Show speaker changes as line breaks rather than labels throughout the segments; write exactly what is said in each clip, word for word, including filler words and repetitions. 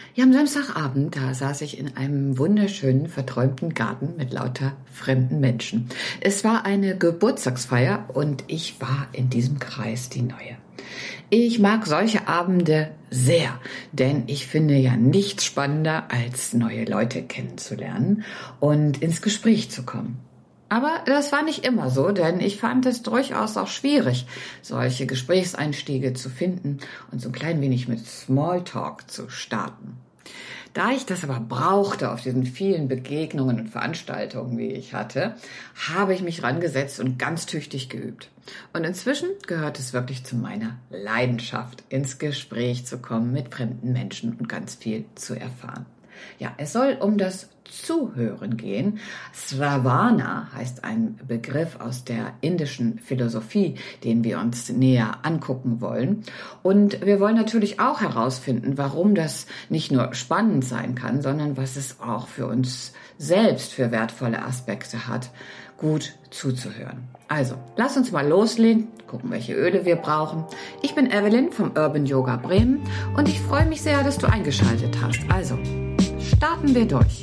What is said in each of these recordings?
Ja, am Samstagabend, da saß ich in einem wunderschönen, verträumten Garten mit lauter fremden Menschen. Es war eine Geburtstagsfeier und ich war in diesem Kreis die Neue. Ich mag solche Abende sehr, denn ich finde ja nichts spannender, als neue Leute kennenzulernen und ins Gespräch zu kommen. Aber das war nicht immer so, denn ich fand es durchaus auch schwierig, solche Gesprächseinstiege zu finden und so ein klein wenig mit Smalltalk zu starten. Da ich das aber brauchte auf diesen vielen Begegnungen und Veranstaltungen, die ich hatte, habe ich mich rangesetzt und ganz tüchtig geübt. Und inzwischen gehört es wirklich zu meiner Leidenschaft, ins Gespräch zu kommen mit fremden Menschen und ganz viel zu erfahren. Ja, es soll um das Zuhören gehen. Sravana heißt ein Begriff aus der indischen Philosophie, den wir uns näher angucken wollen. Und wir wollen natürlich auch herausfinden, warum das nicht nur spannend sein kann, sondern was es auch für uns selbst für wertvolle Aspekte hat, gut zuzuhören. Also, lass uns mal loslegen, gucken, welche Öle wir brauchen. Ich bin Evelyn vom Urban Yoga Bremen und ich freue mich sehr, dass du eingeschaltet hast. Also, starten wir durch.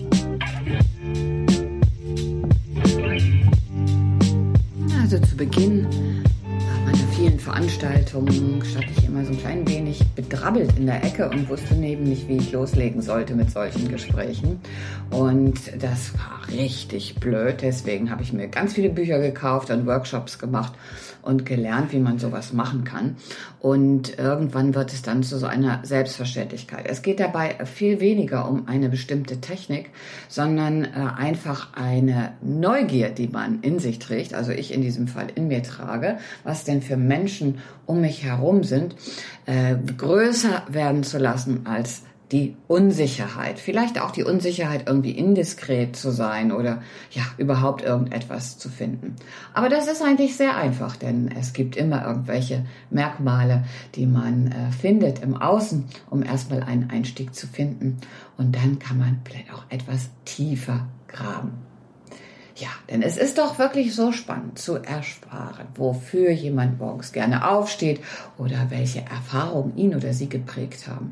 Also zu Beginn meiner vielen Veranstaltungen stand ich immer so ein klein wenig bedrabbelt in der Ecke und wusste neben nicht, wie ich loslegen sollte mit solchen Gesprächen. Und das war richtig blöd. Deswegen habe ich mir ganz viele Bücher gekauft und Workshops gemacht und gelernt, wie man sowas machen kann. Und irgendwann wird es dann zu so einer Selbstverständlichkeit. Es geht dabei viel weniger um eine bestimmte Technik, sondern äh, einfach eine Neugier, die man in sich trägt, also ich in diesem Fall in mir trage, was denn für Menschen um mich herum sind, äh, größer werden zu lassen als die Unsicherheit. Vielleicht auch die Unsicherheit, irgendwie indiskret zu sein oder ja, überhaupt irgendetwas zu finden. Aber das ist eigentlich sehr einfach, denn es gibt immer irgendwelche Merkmale, die man äh, findet im Außen, um erstmal einen Einstieg zu finden. Und dann kann man vielleicht auch etwas tiefer graben. Ja, denn es ist doch wirklich so spannend zu erfahren, wofür jemand morgens gerne aufsteht oder welche Erfahrungen ihn oder sie geprägt haben.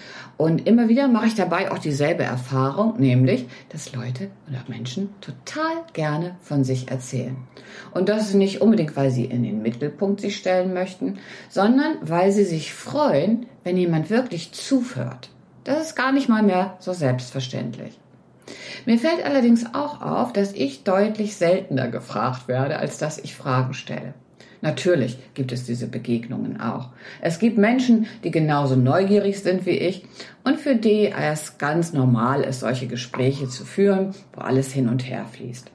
Und immer wieder mache ich dabei auch dieselbe Erfahrung, nämlich, dass Leute oder Menschen total gerne von sich erzählen. Und das ist nicht unbedingt, weil sie in den Mittelpunkt sich stellen möchten, sondern weil sie sich freuen, wenn jemand wirklich zuhört. Das ist gar nicht mal mehr so selbstverständlich. Mir fällt allerdings auch auf, dass ich deutlich seltener gefragt werde, als dass ich Fragen stelle. Natürlich gibt es diese Begegnungen auch. Es gibt Menschen, die genauso neugierig sind wie ich und für die es ganz normal ist, solche Gespräche zu führen, wo alles hin und her fließt.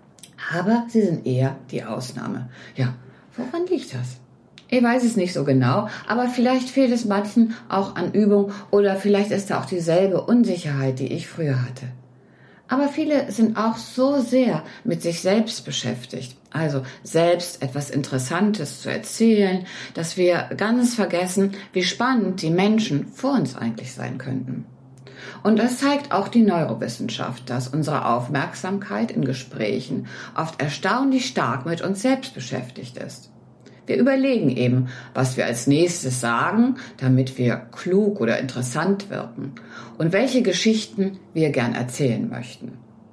Aber sie sind eher die Ausnahme. Ja, woran liegt das? Ich weiß es nicht so genau, aber vielleicht fehlt es manchen auch an Übung oder vielleicht ist da auch dieselbe Unsicherheit, die ich früher hatte. Aber viele sind auch so sehr mit sich selbst beschäftigt, also selbst etwas Interessantes zu erzählen, dass wir ganz vergessen, wie spannend die Menschen vor uns eigentlich sein könnten. Und das zeigt auch die Neurowissenschaft, dass unsere Aufmerksamkeit in Gesprächen oft erstaunlich stark mit uns selbst beschäftigt ist. Wir überlegen eben, was wir als nächstes sagen, damit wir klug oder interessant wirken und welche Geschichten wir gern erzählen möchten.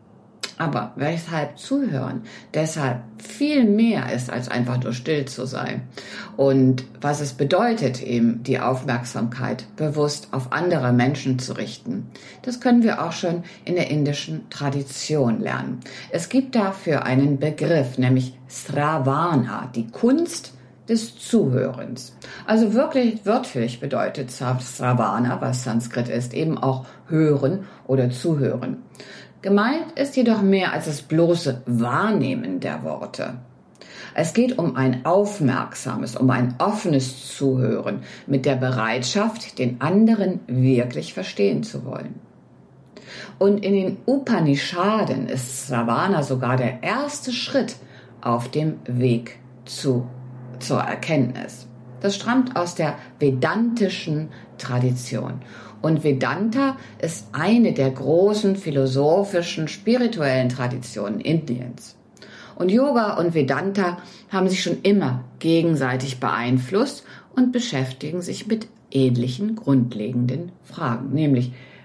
Aber weshalb Zuhören deshalb viel mehr ist, als einfach nur still zu sein und was es bedeutet, eben die Aufmerksamkeit bewusst auf andere Menschen zu richten, das können wir auch schon in der indischen Tradition lernen. Es gibt dafür einen Begriff, nämlich Sravana, die Kunst des Zuhörens. Also wirklich wörtlich bedeutet Sravana, was Sanskrit ist, eben auch hören oder zuhören. Gemeint ist jedoch mehr als das bloße Wahrnehmen der Worte. Es geht um ein aufmerksames, um ein offenes Zuhören mit der Bereitschaft, den anderen wirklich verstehen zu wollen. Und in den Upanishaden ist Sravana sogar der erste Schritt auf dem Weg zu zur Erkenntnis. Das stammt aus der vedantischen Tradition. Und Vedanta ist eine der großen philosophischen, spirituellen Traditionen Indiens. Und Yoga und Vedanta haben sich schon immer gegenseitig beeinflusst und beschäftigen sich mit ähnlichen grundlegenden Fragen, nämlich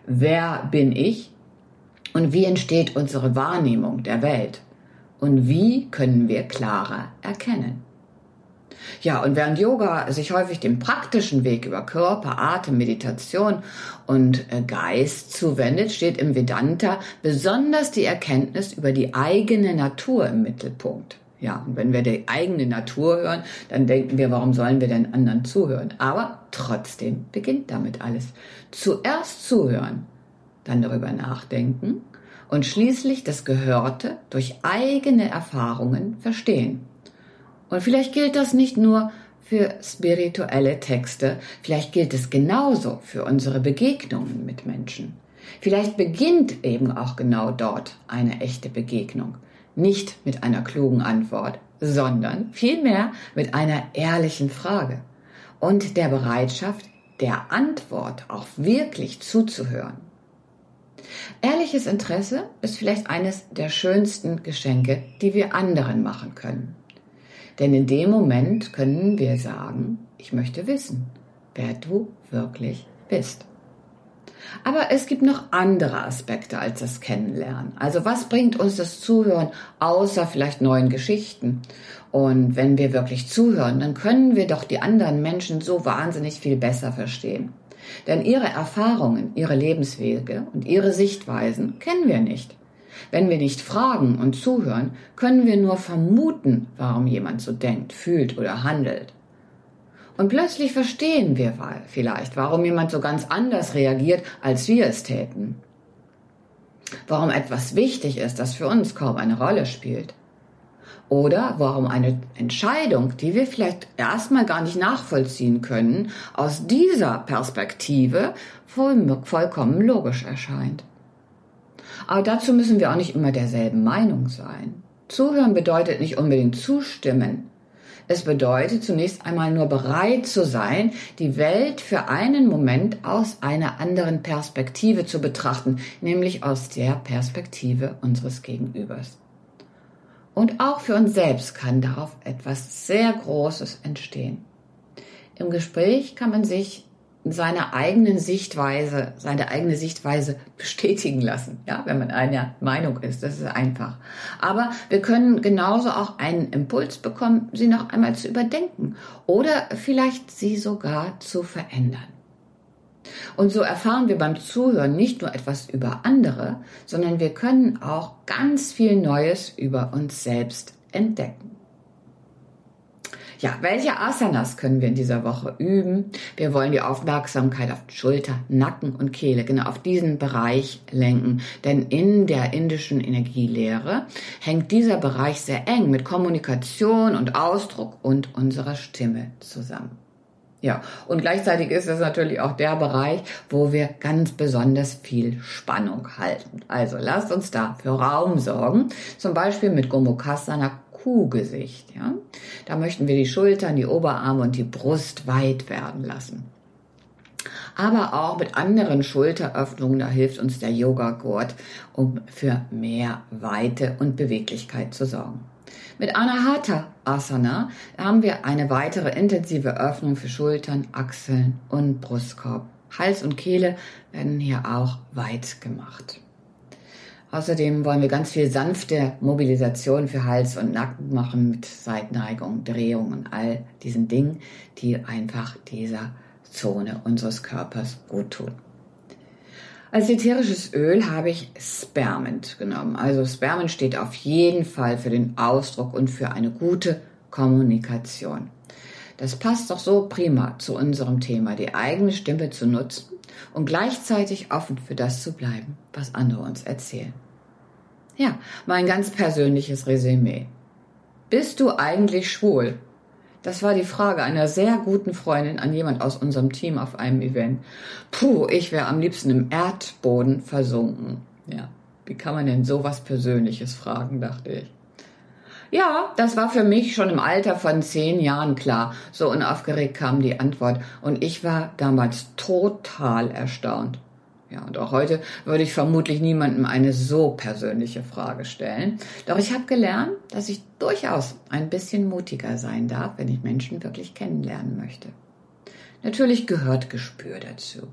Wer bin ich und wie entsteht unsere Wahrnehmung der Welt? Und wie können wir klarer erkennen? Ja, und während Yoga sich häufig dem praktischen Weg über Körper, Atem, Meditation und Geist zuwendet, steht im Vedanta besonders die Erkenntnis über die eigene Natur im Mittelpunkt. Ja, und wenn wir die eigene Natur hören, dann denken wir, warum sollen wir denn anderen zuhören? Aber trotzdem beginnt damit alles. Zuerst zuhören, dann darüber nachdenken und schließlich das Gehörte durch eigene Erfahrungen verstehen. Und vielleicht gilt das nicht nur für spirituelle Texte, vielleicht gilt es genauso für unsere Begegnungen mit Menschen. Vielleicht beginnt eben auch genau dort eine echte Begegnung. Nicht mit einer klugen Antwort, sondern vielmehr mit einer ehrlichen Frage und der Bereitschaft, der Antwort auch wirklich zuzuhören. Ehrliches Interesse ist vielleicht eines der schönsten Geschenke, die wir anderen machen können. Denn in dem Moment können wir sagen, ich möchte wissen, wer du wirklich bist. Aber es gibt noch andere Aspekte als das Kennenlernen. Also was bringt uns das Zuhören außer vielleicht neuen Geschichten? Und wenn wir wirklich zuhören, dann können wir doch die anderen Menschen so wahnsinnig viel besser verstehen. Denn ihre Erfahrungen, ihre Lebenswege und ihre Sichtweisen kennen wir nicht. Wenn wir nicht fragen und zuhören, können wir nur vermuten, warum jemand so denkt, fühlt oder handelt. Und plötzlich verstehen wir vielleicht, warum jemand so ganz anders reagiert, als wir es täten. Warum etwas wichtig ist, das für uns kaum eine Rolle spielt. Oder warum eine Entscheidung, die wir vielleicht erstmal gar nicht nachvollziehen können, aus dieser Perspektive voll, vollkommen logisch erscheint. Aber dazu müssen wir auch nicht immer derselben Meinung sein. Zuhören bedeutet nicht unbedingt zustimmen. Es bedeutet zunächst einmal nur bereit zu sein, die Welt für einen Moment aus einer anderen Perspektive zu betrachten, nämlich aus der Perspektive unseres Gegenübers. Und auch für uns selbst kann darauf etwas sehr Großes entstehen. Im Gespräch kann man sich seine eigenen Sichtweise, seine eigene Sichtweise bestätigen lassen, ja, wenn man einer Meinung ist, das ist einfach. Aber wir können genauso auch einen Impuls bekommen, sie noch einmal zu überdenken oder vielleicht sie sogar zu verändern. Und so erfahren wir beim Zuhören nicht nur etwas über andere, sondern wir können auch ganz viel Neues über uns selbst entdecken. Ja, welche Asanas können wir in dieser Woche üben? Wir wollen die Aufmerksamkeit auf Schulter, Nacken und Kehle, genau auf diesen Bereich lenken. Denn in der indischen Energielehre hängt dieser Bereich sehr eng mit Kommunikation und Ausdruck und unserer Stimme zusammen. Ja, und gleichzeitig ist es natürlich auch der Bereich, wo wir ganz besonders viel Spannung halten. Also lasst uns da für Raum sorgen, zum Beispiel mit Gomukhasana Kuhgesicht. Ja? Da möchten wir die Schultern, die Oberarme und die Brust weit werden lassen. Aber auch mit anderen Schulteröffnungen, da hilft uns der Yogagurt, um für mehr Weite und Beweglichkeit zu sorgen. Mit Anahata Asana haben wir eine weitere intensive Öffnung für Schultern, Achseln und Brustkorb. Hals und Kehle werden hier auch weit gemacht. Außerdem wollen wir ganz viel sanfte Mobilisation für Hals und Nacken machen mit Seitneigung, Drehung und all diesen Dingen, die einfach dieser Zone unseres Körpers gut tun. Als ätherisches Öl habe ich Spearmint genommen. Also Spearmint steht auf jeden Fall für den Ausdruck und für eine gute Kommunikation. Das passt doch so prima zu unserem Thema, die eigene Stimme zu nutzen und gleichzeitig offen für das zu bleiben, was andere uns erzählen. Ja, mein ganz persönliches Resümee. Bist du eigentlich schwul? Das war die Frage einer sehr guten Freundin an jemand aus unserem Team auf einem Event. Puh, ich wäre am liebsten im Erdboden versunken. Ja, wie kann man denn sowas Persönliches fragen, dachte ich. Ja, das war für mich schon im Alter von zehn Jahren klar. So unaufgeregt kam die Antwort und ich war damals total erstaunt. Ja, und auch heute würde ich vermutlich niemandem eine so persönliche Frage stellen. Doch ich habe gelernt, dass ich durchaus ein bisschen mutiger sein darf, wenn ich Menschen wirklich kennenlernen möchte. Natürlich gehört Gespür dazu.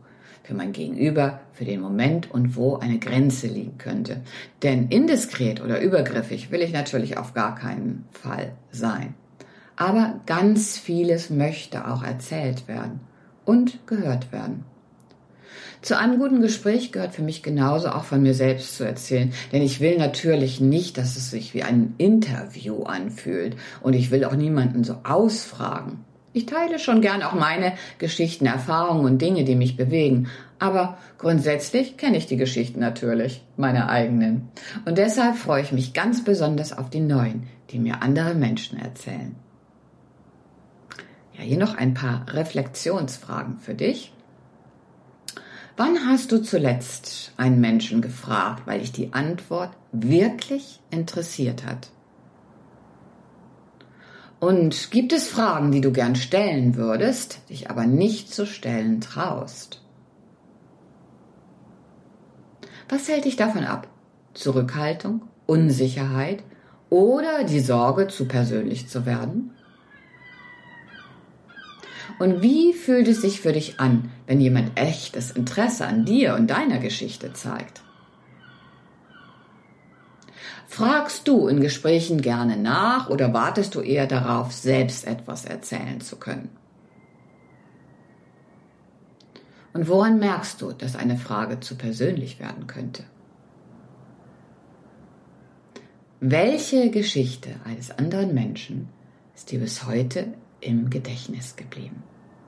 für mein Gegenüber, für den Moment und wo eine Grenze liegen könnte. Denn indiskret oder übergriffig will ich natürlich auf gar keinen Fall sein. Aber ganz vieles möchte auch erzählt werden und gehört werden. Zu einem guten Gespräch gehört für mich genauso auch von mir selbst zu erzählen, denn ich will natürlich nicht, dass es sich wie ein Interview anfühlt und ich will auch niemanden so ausfragen. Ich teile schon gern auch meine Geschichten, Erfahrungen und Dinge, die mich bewegen, aber grundsätzlich kenne ich die Geschichten natürlich, meine eigenen. Und deshalb freue ich mich ganz besonders auf die neuen, die mir andere Menschen erzählen. Ja, hier noch ein paar Reflexionsfragen für dich. Wann hast du zuletzt einen Menschen gefragt, weil dich die Antwort wirklich interessiert hat? Und gibt es Fragen, die du gern stellen würdest, dich aber nicht zu stellen traust? Was hält dich davon ab? Zurückhaltung, Unsicherheit oder die Sorge, zu persönlich zu werden? Und wie fühlt es sich für dich an, wenn jemand echtes Interesse an dir und deiner Geschichte zeigt? Fragst du in Gesprächen gerne nach oder wartest du eher darauf, selbst etwas erzählen zu können? Und woran merkst du, dass eine Frage zu persönlich werden könnte? Welche Geschichte eines anderen Menschen ist dir bis heute im Gedächtnis geblieben?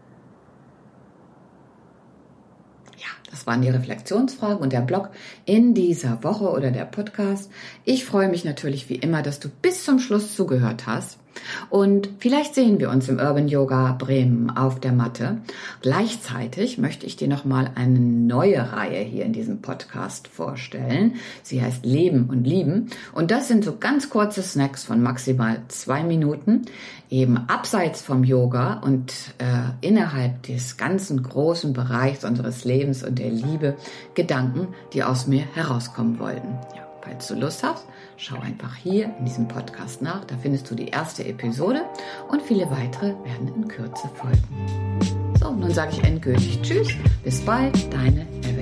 Ja, das waren die Reflexionsfragen und der Blog in dieser Woche oder der Podcast. Ich freue mich natürlich wie immer, dass du bis zum Schluss zugehört hast. Und vielleicht sehen wir uns im Urban Yoga Bremen auf der Matte. Gleichzeitig möchte ich dir nochmal eine neue Reihe hier in diesem Podcast vorstellen. Sie heißt Leben und Lieben. Und das sind so ganz kurze Snacks von maximal zwei Minuten, eben abseits vom Yoga und äh, innerhalb des ganzen großen Bereichs unseres Lebens und der Liebe Gedanken, die aus mir herauskommen wollten. Ja. Falls du Lust hast, schau einfach hier in diesem Podcast nach. Da findest du die erste Episode und viele weitere werden in Kürze folgen. So, nun sage ich endgültig Tschüss, bis bald, deine Evelyn.